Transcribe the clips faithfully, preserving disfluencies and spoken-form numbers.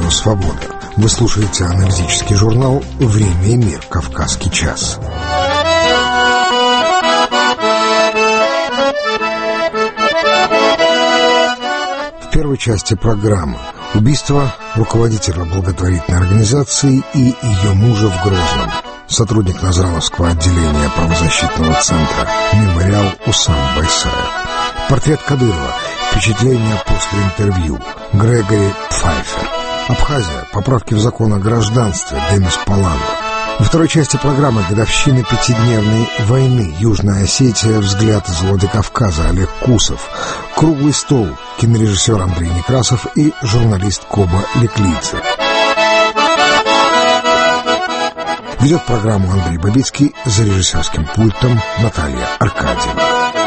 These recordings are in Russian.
Радио Свобода. Вы слушаете аналитический журнал «Время и мир. Кавказский час». В первой части программы убийство руководителя благотворительной организации и ее мужа в Грозном. Сотрудник Назрановского отделения правозащитного центра «Мемориал» Усам Байсаев. Портрет Кадырова. Впечатления после интервью. Грегори Пфайфер. Абхазия. Поправки в закон о гражданстве. Демис Паланда. Во второй части программы годовщины пятидневной войны. Южная Осетия. Взгляд из Владикавказа. Олег Кусов. Круглый стол. Кинорежиссер Андрей Некрасов и журналист Коба Леклидзе. Ведет программу Андрей Бабицкий, за режиссерским пультом Наталья Аркадьева.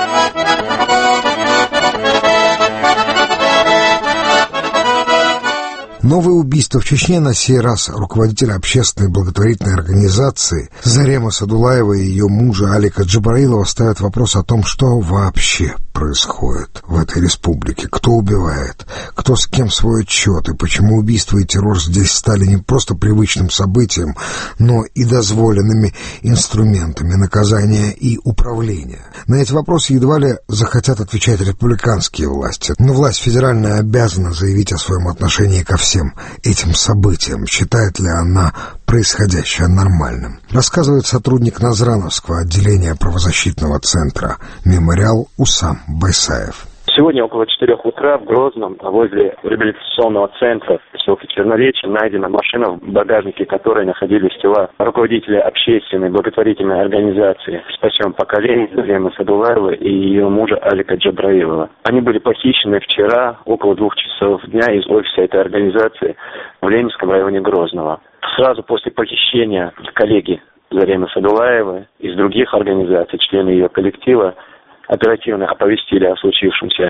Новое убийство в Чечне, на сей раз руководителя общественной благотворительной организации Зарема Садулаева и ее мужа Алика Джабраилова ставят вопрос о том, что вообще происходит в этой республике, кто убивает, кто с кем свой отчет, и почему убийства и террор здесь стали не просто привычным событием, но и дозволенными инструментами наказания и управления. На эти вопросы едва ли захотят отвечать республиканские власти, но власть федеральная обязана заявить о своем отношении ко всем этим событиям, считает ли она происходящее нормальным. Рассказывает сотрудник Назрановского отделения правозащитного центра «Мемориал» Усам Байсаев. Сегодня около четырех утра в Грозном, возле реабилитационного центра в поселке Черноречье, найдена машина, в багажнике которой находились тела руководителя общественной благотворительной организации «Спасем поколение» Заремы Садулаевой и ее мужа Алика Джабраилова. Они были похищены вчера около двух часов дня из офиса этой организации в Ленинском районе Грозного. Сразу после похищения коллеги Заремы Садулаевой из других организаций, члены ее коллектива, оперативно оповестили о случившемся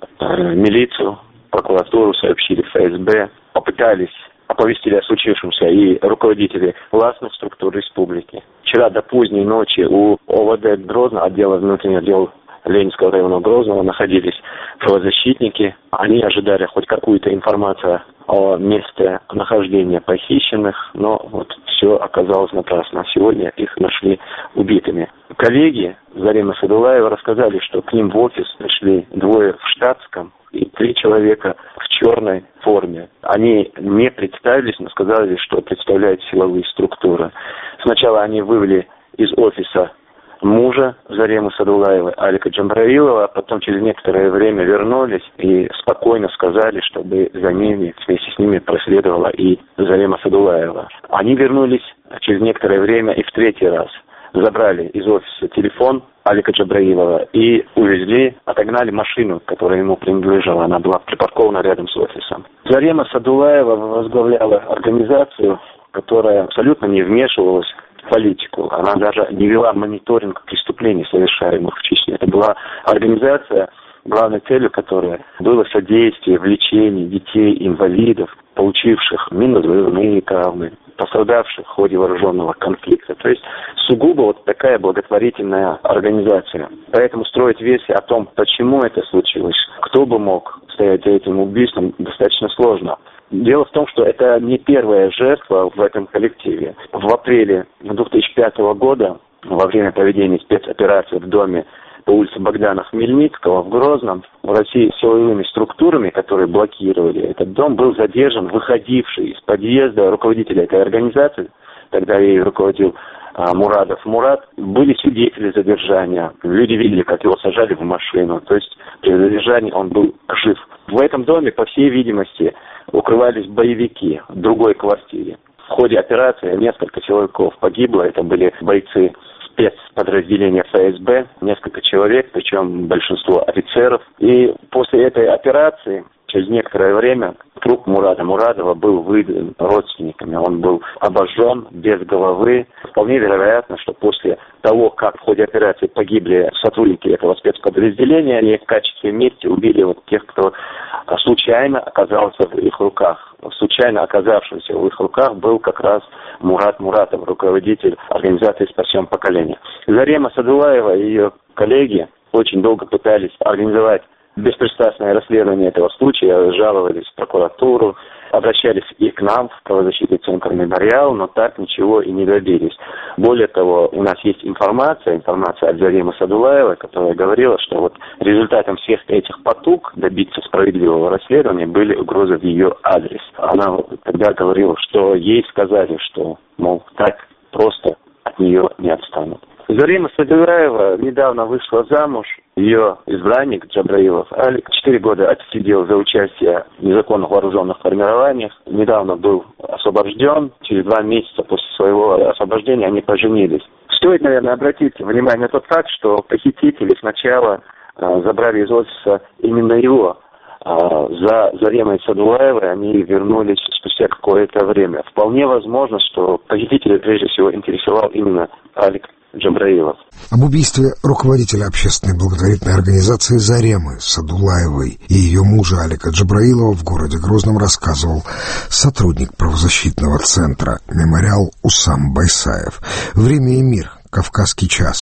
милицию, прокуратуру, сообщили эф эс бэ, попытались оповестили о случившемся и руководители властных структур республики. Вчера до поздней ночи у о вэ дэ Грозного, отдела внутренних дел Ленинского района Грозного, находились правозащитники. Они ожидали хоть какую-то информацию о месте нахождения похищенных, но вот все оказалось напрасно. Сегодня их нашли убитыми. Коллеги Заремы Садулаева рассказали, что к ним в офис пришли двое в штатском и три человека в черной форме. Они не представились, но сказали, что представляют силовые структуры. Сначала они вывели из офиса мужа Заремы Садулаевой, Алика Джабраилова, а потом через некоторое время вернулись и спокойно сказали, чтобы за ними, вместе с ними проследовала и Зарема Садулаева. Они вернулись через некоторое время и в третий раз. Забрали из офиса телефон Алика Джабраилова и увезли, отогнали машину, которая ему принадлежала. Она была припаркована рядом с офисом. Зарема Садулаева возглавляла организацию, которая абсолютно не вмешивалась в политику. Она даже не вела мониторинг преступлений, совершаемых в Чечне. Это была организация, главной целью которой было содействие в лечении детей, инвалидов, получивших минно-взрывные травмы, пострадавших в ходе вооруженного конфликта. То есть сугубо вот такая благотворительная организация. Поэтому строить версии о том, почему это случилось, кто бы мог стоять за этим убийством, достаточно сложно. Дело в том, что это не первая жертва в этом коллективе. В апреле две тысячи пятого года, во время проведения спецоперации в доме по улице Богдана Хмельницкого в Грозном, в России силовыми структурами, которые блокировали этот дом, был задержан выходивший из подъезда руководителя этой организации, тогда ей руководил а, Мурадов Мурат. Были свидетели задержания, люди видели, как его сажали в машину, то есть при задержании он был жив. В этом доме, по всей видимости, укрывались боевики в другой квартире. В ходе операции несколько человеков погибло, это были бойцы спецподразделения эф эс бэ, несколько человек, причем большинство офицеров. И после этой операции, через некоторое время, труп Мурада Мурадова был выдан родственниками. Он был обожжен, без головы. Вполне вероятно, что после того, как в ходе операции погибли сотрудники этого спецподразделения, они в качестве мести убили вот тех, кто случайно оказался в их руках. Случайно оказавшимся в их руках был как раз Мурат Муратов, руководитель организации «Спасем поколение». Зарема Садулаева и ее коллеги очень долго пытались организовать беспристрастное расследование этого случая, жаловались в прокуратуру, обращались и к нам в правозащитный центр «Мемориал», но так ничего и не добились. Более того, у нас есть информация, информация от Заремы Садулаевой, которая говорила, что вот результатом всех этих потуг добиться справедливого расследования были угрозы в ее адрес. Она тогда говорила, что ей сказали, что, мол, так просто от нее не отстанут. Зарема Садулаева недавно вышла замуж. Ее избранник Джабраилов Алик четыре года отсидел за участие в незаконных вооруженных формированиях. Недавно был освобожден. Через два месяца после своего освобождения они поженились. Стоит, наверное, обратить внимание на тот факт, что похитители сначала э, забрали из офиса именно его. А за Заремой Садулаевой они вернулись спустя какое-то время. Вполне возможно, что похитителя прежде всего интересовал именно Алик Джабраилов. Об убийстве руководителя общественной благотворительной организации Заремы Садулаевой и ее мужа Алика Джабраилова в городе Грозном рассказывал сотрудник правозащитного центра «Мемориал» Усам Байсаев. Время и мир. Кавказский час.